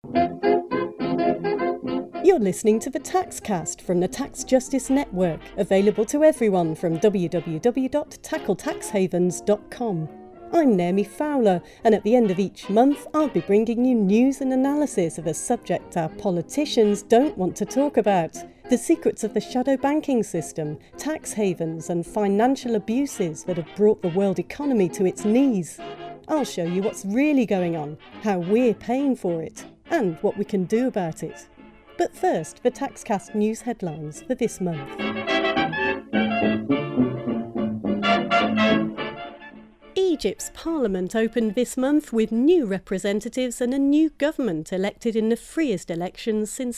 You're listening to the Taxcast from the Tax Justice Network, available to everyone from www.tackletaxhavens.com. I'm Naomi Fowler, and at the end of each month I'll be bringing you news and analysis of a subject our politicians don't want to talk about: the secrets of the shadow banking system, tax havens and financial abuses that have brought the world economy to its knees. I'll show you what's really going on, how we're paying for it, and what we can do about it. But first, the Taxcast news headlines for this month. Egypt's parliament opened this month with new representatives and a new government elected in the freest elections since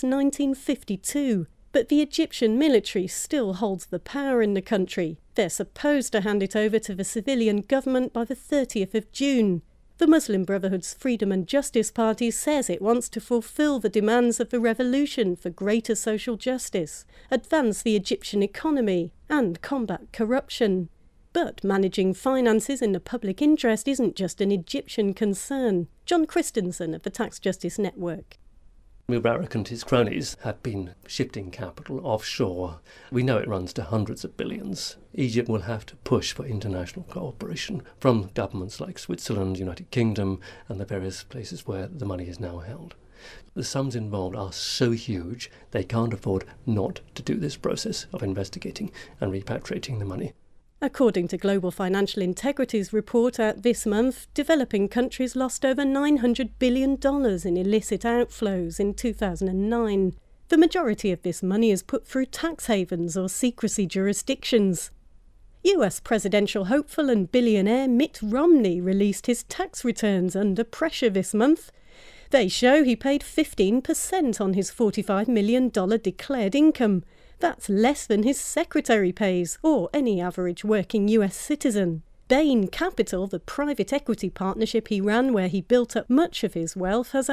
1952. But the Egyptian military still holds the power in the country. They're supposed to hand it over to the civilian government by the 30th of June. The Muslim Brotherhood's Freedom and Justice Party says it wants to fulfil the demands of the revolution for greater social justice, advance the Egyptian economy, and combat corruption. But managing finances in the public interest isn't just an Egyptian concern. John Christensen of the Tax Justice Network. Mubarak and his cronies have been shifting capital offshore. We know it runs to hundreds of billions. Egypt will have to push for international cooperation from governments like Switzerland, United Kingdom, and the various places where the money is now held. The sums involved are so huge, they can't afford not to do this process of investigating and repatriating the money. According to Global Financial Integrity's report out this month, developing countries lost over $900 billion in illicit outflows in 2009. The majority of this money is put through tax havens or secrecy jurisdictions. US presidential hopeful and billionaire Mitt Romney released his tax returns under pressure this month. They show he paid 15% on his $45 million declared income. That's less than his secretary pays, or any average working US citizen. Bain Capital, the private equity partnership he ran where he built up much of his wealth, has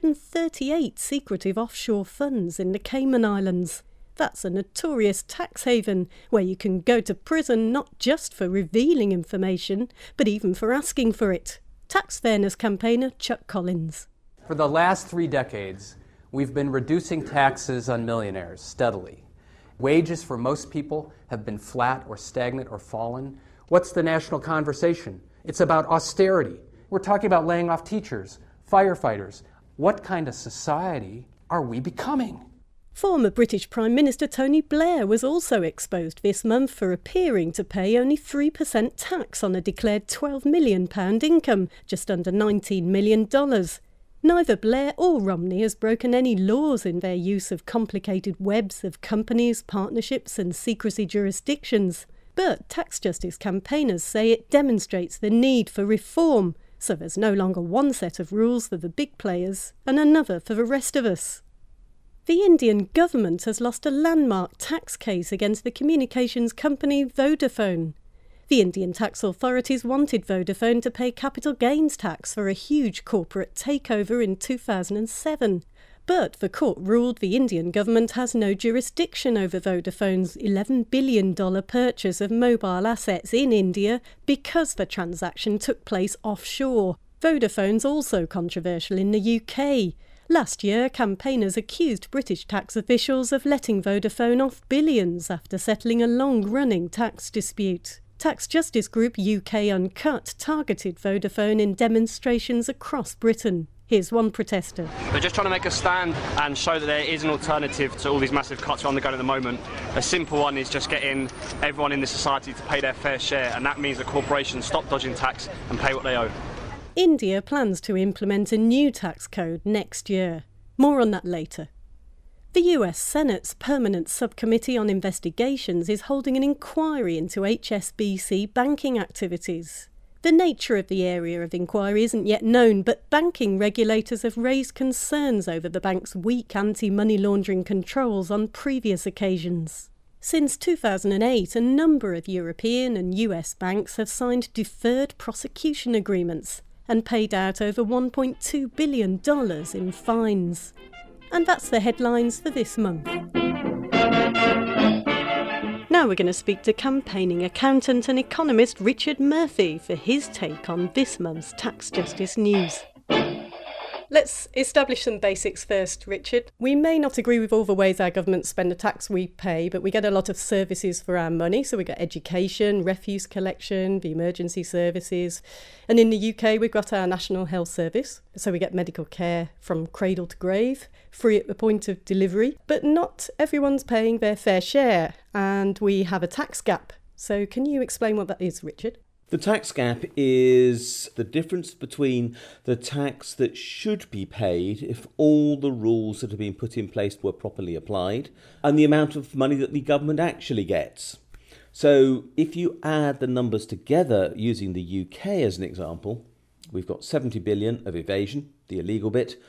138 secretive offshore funds in the Cayman Islands. That's a notorious tax haven where you can go to prison not just for revealing information, but even for asking for it. Tax fairness campaigner Chuck Collins. For the last 3 decades, we've been reducing taxes on millionaires steadily. Wages for most people have been flat or stagnant or fallen. What's the national conversation? It's about austerity. We're talking about laying off teachers, firefighters. What kind of society are we becoming? Former British Prime Minister Tony Blair was also exposed this month for appearing to pay only 3% tax on a declared £12 million income, just under $19 million. Neither Blair or Romney has broken any laws in their use of complicated webs of companies, partnerships and secrecy jurisdictions. But tax justice campaigners say it demonstrates the need for reform, so there's no longer one set of rules for the big players and another for the rest of us. The Indian government has lost a landmark tax case against the communications company Vodafone. The Indian tax authorities wanted Vodafone to pay capital gains tax for a huge corporate takeover in 2007. But the court ruled the Indian government has no jurisdiction over Vodafone's $11 billion purchase of mobile assets in India because the transaction took place offshore. Vodafone's also controversial in the UK. Last year, campaigners accused British tax officials of letting Vodafone off billions after settling a long-running tax dispute. Tax justice group UK Uncut targeted Vodafone in demonstrations across Britain. Here's one protester. They're just trying to make a stand and show that there is an alternative to all these massive cuts on the go at the moment. A simple one is just getting everyone in the society to pay their fair share, and that means that corporations stop dodging tax and pay what they owe. India plans to implement a new tax code next year. More on that later. The US Senate's Permanent Subcommittee on Investigations is holding an inquiry into HSBC banking activities. The nature of the area of inquiry isn't yet known, but banking regulators have raised concerns over the bank's weak anti-money laundering controls on previous occasions. Since 2008, a number of European and US banks have signed deferred prosecution agreements and paid out over $1.2 billion in fines. And that's the headlines for this month. Now we're going to speak to campaigning accountant and economist Richard Murphy for his take on this month's tax justice news. Let's establish some basics first, Richard. We may not agree with all the ways our governments spend the tax we pay, but we get a lot of services for our money. So we get education, refuse collection, the emergency services. And in the UK, we've got our National Health Service. So we get medical care from cradle to grave, free at the point of delivery. But not everyone's paying their fair share. And we have a tax gap. So can you explain what that is, Richard? The tax gap is the difference between the tax that should be paid if all the rules that have been put in place were properly applied and the amount of money that the government actually gets. So if you add the numbers together using the UK as an example, we've got 70 billion of evasion, the illegal bit,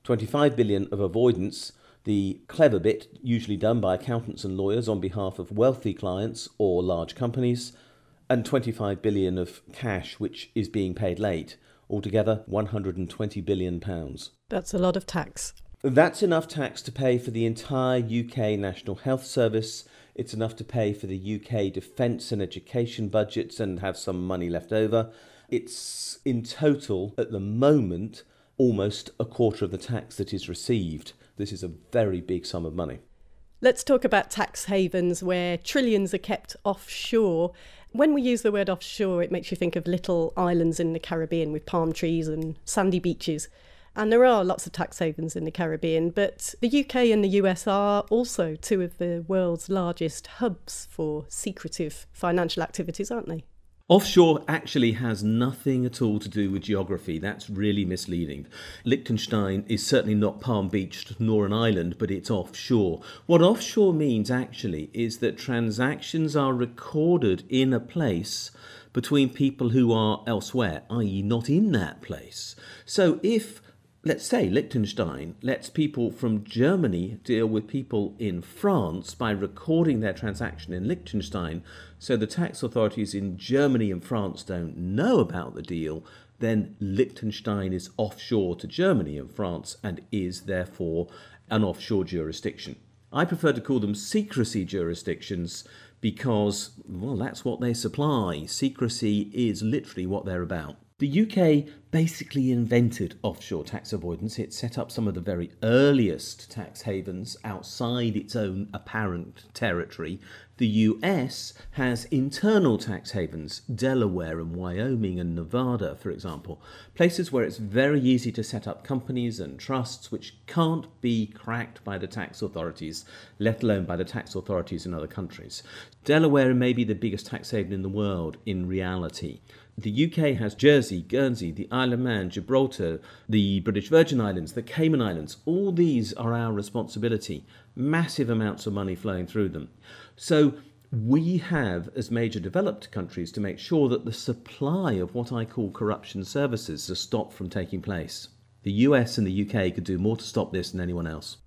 25 billion of avoidance, the clever bit, usually done by accountants and lawyers on behalf of wealthy clients or large companies, and 25 billion of cash which is being paid late. Altogether, £120 billion. That's a lot of tax. That's enough tax to pay for the entire UK National Health Service. It's enough to pay for the UK defence and education budgets and have some money left over. It's in total, at the moment, almost a quarter of the tax that is received. This is a very big sum of money. Let's talk about tax havens where trillions are kept offshore. When we use the word offshore, it makes you think of little islands in the Caribbean with palm trees and sandy beaches. And there are lots of tax havens in the Caribbean, but the UK and the US are also two of the world's largest hubs for secretive financial activities, aren't they? Offshore actually has nothing at all to do with geography. That's really misleading. Liechtenstein is certainly not Palm Beach nor an island, but it's offshore. What offshore means actually is that transactions are recorded in a place between people who are elsewhere, i.e. not in that place. So if, let's say, Liechtenstein lets people from Germany deal with people in France by recording their transaction in Liechtenstein, so the tax authorities in Germany and France don't know about the deal, then Liechtenstein is offshore to Germany and France and is therefore an offshore jurisdiction. I prefer to call them secrecy jurisdictions because, well, that's what they supply. Secrecy is literally what they're about. The UK basically invented offshore tax avoidance. It set up some of the very earliest tax havens outside its own apparent territory. The US has internal tax havens, Delaware and Wyoming and Nevada, for example, places where it's very easy to set up companies and trusts which can't be cracked by the tax authorities, let alone by the tax authorities in other countries. Delaware may be the biggest tax haven in the world in reality. The UK has Jersey, Guernsey, the Isle of Man, Gibraltar, the British Virgin Islands, the Cayman Islands. All these are our responsibility. Massive amounts of money flowing through them. So we have, as major developed countries, to make sure that the supply of what I call corruption services is stopped from taking place. The US and the UK could do more to stop this than anyone else.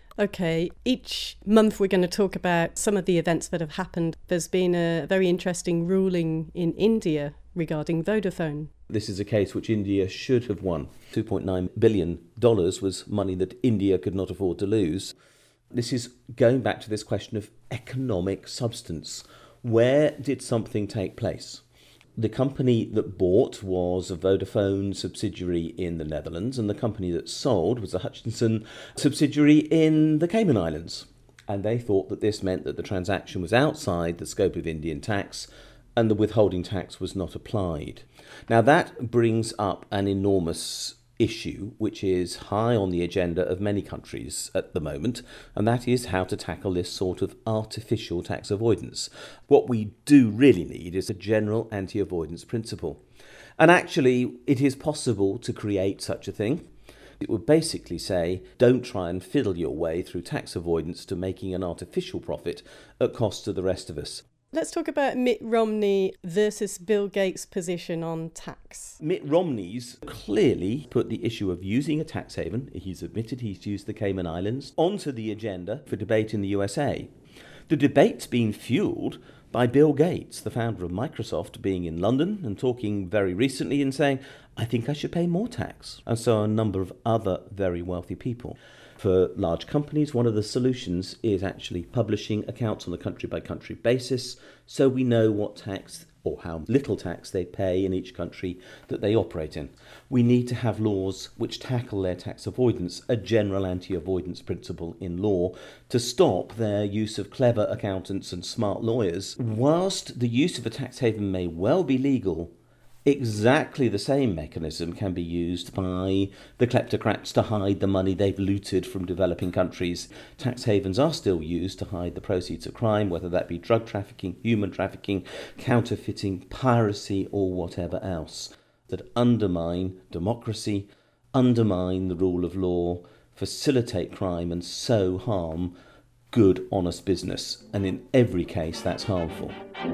OK, each month we're going to talk about some of the events that have happened. There's been a very interesting ruling in India regarding Vodafone. This is a case which India should have won. $2.9 billion was money that India could not afford to lose. This is going back to this question of economic substance. Where did something take place? The company that bought was a Vodafone subsidiary in the Netherlands, and the company that sold was a Hutchinson subsidiary in the Cayman Islands. And they thought that this meant that the transaction was outside the scope of Indian tax and the withholding tax was not applied. Now that brings up an enormous issue which is high on the agenda of many countries at the moment, and that is how to tackle this sort of artificial tax avoidance. What we do really need is a general anti-avoidance principle. And actually, it is possible to create such a thing. It would basically say, don't try and fiddle your way through tax avoidance to making an artificial profit at cost to the rest of us. Let's talk about Mitt Romney versus Bill Gates' position on tax. Mitt Romney's clearly put the issue of using a tax haven, he's admitted he's used the Cayman Islands, onto the agenda for debate in the USA. The debate's been fuelled by Bill Gates, the founder of Microsoft, being in London and talking very recently and saying, I think I should pay more tax. And so a number of other very wealthy people. For large companies, one of the solutions is actually publishing accounts on a country-by-country basis so we know what tax or how little tax they pay in each country that they operate in. We need to have laws which tackle their tax avoidance, a general anti-avoidance principle in law, to stop their use of clever accountants and smart lawyers. Whilst the use of a tax haven may well be legal, exactly the same mechanism can be used by the kleptocrats to hide the money they've looted from developing countries. Tax havens are still used to hide the proceeds of crime, whether that be drug trafficking, human trafficking, counterfeiting, piracy, or whatever else, that undermine democracy, undermine the rule of law, facilitate crime, and so harm good, honest business. And in every case, that's harmful.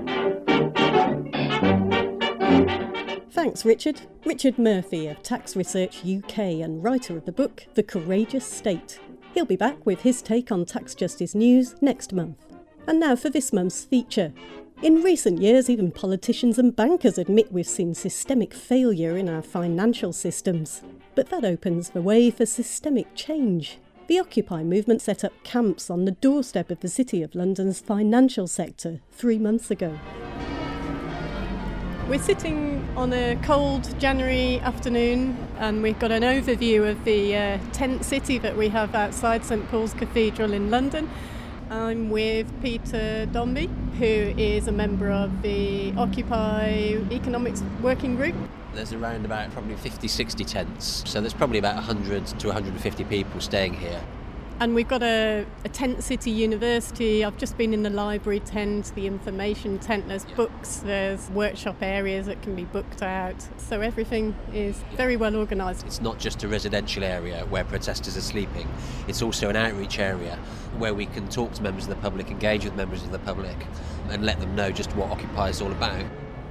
Thanks, Richard. Richard Murphy of Tax Research UK and writer of the book The Courageous State. He'll be back with his take on tax justice news next month. And now for this month's feature. In recent years, even politicians and bankers admit we've seen systemic failure in our financial systems. But that opens the way for systemic change. The Occupy movement set up camps on the doorstep of the City of London's financial sector 3 months ago. We're sitting on a cold January afternoon and we've got an overview of the tent city that we have outside St Paul's Cathedral in London. I'm with Peter Dombey, who is a member of the Occupy Economics Working Group. There's around about probably 50-60 tents, so there's probably about 100 to 150 people staying here. And we've got a tent city university. I've just been in the library tent, the information tent. There's books, there's workshop areas that can be booked out. So everything is very well organised. It's not just a residential area where protesters are sleeping. It's also an outreach area where we can talk to members of the public, engage with members of the public and let them know just what Occupy is all about.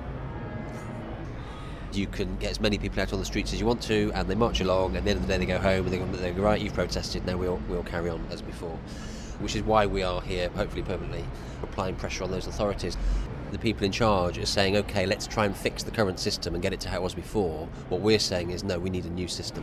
You can get as many people out on the streets as you want to, and they march along, and at the end of the day they go home and they go, right, you've protested, now we'll carry on as before. Which is why we are here, hopefully permanently, applying pressure on those authorities. The people in charge are saying, OK, let's try and fix the current system and get it to how it was before. What we're saying is, no, we need a new system.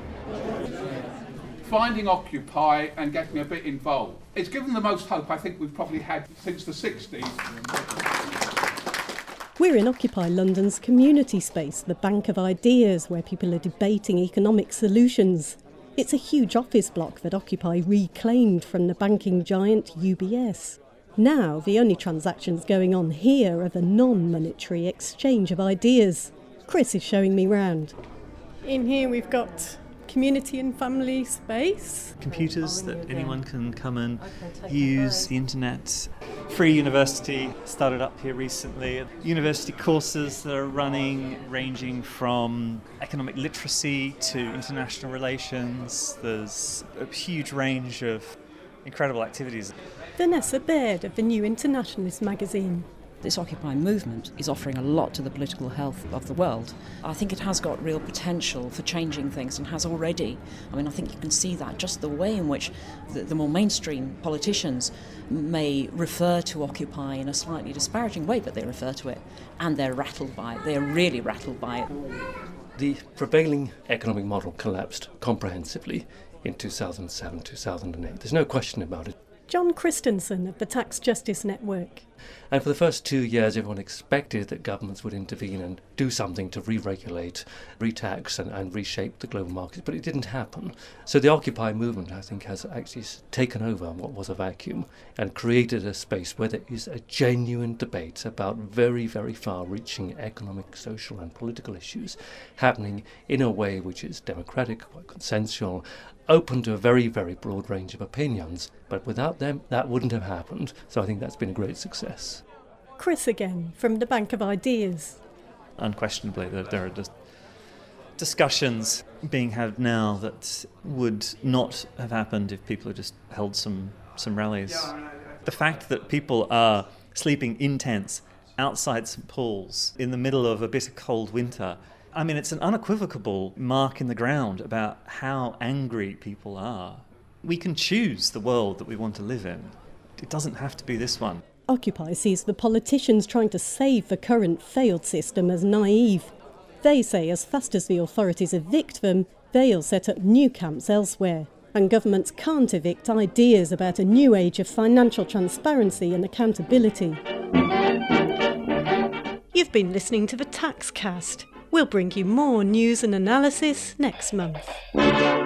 Finding Occupy and getting a bit involved. It's given the most hope I think we've probably had since the 60s. We're in Occupy London's community space, the Bank of Ideas, where people are debating economic solutions. It's a huge office block that Occupy reclaimed from the banking giant UBS. Now, the only transactions going on here are the non-monetary exchange of ideas. Chris is showing me round. In here we've got community and family space. Computers that anyone can come and use, the internet. Free University started up here recently. University courses that are running, ranging from economic literacy to international relations. There's a huge range of incredible activities. Vanessa Baird of the New Internationalist magazine. This Occupy movement is offering a lot to the political health of the world. I think it has got real potential for changing things and has already. I mean, I think you can see that just the way in which the more mainstream politicians may refer to Occupy in a slightly disparaging way, but they refer to it and they're rattled by it. They're really rattled by it. The prevailing economic model collapsed comprehensively in 2007, 2008. There's no question about it. John Christensen of the Tax Justice Network. And for the first 2 years, everyone expected that governments would intervene and do something to re-regulate, re-tax and reshape the global markets, but it didn't happen. So the Occupy movement, I think, has actually taken over what was a vacuum and created a space where there is a genuine debate about very, very far-reaching economic, social and political issues happening in a way which is democratic, quite consensual, open to a very, very broad range of opinions. But without them, that wouldn't have happened. So I think that's been a great success. Chris again, from the Bank of Ideas. Unquestionably, there are discussions being had now that would not have happened if people had just held some rallies. The fact that people are sleeping in tents outside St Paul's in the middle of a bitter cold winter, I mean, it's an unequivocal mark in the ground about how angry people are. We can choose the world that we want to live in. It doesn't have to be this one. Occupy sees the politicians trying to save the current failed system as naive. They say as fast as the authorities evict them, they'll set up new camps elsewhere. And governments can't evict ideas about a new age of financial transparency and accountability. You've been listening to the Taxcast. We'll bring you more news and analysis next month.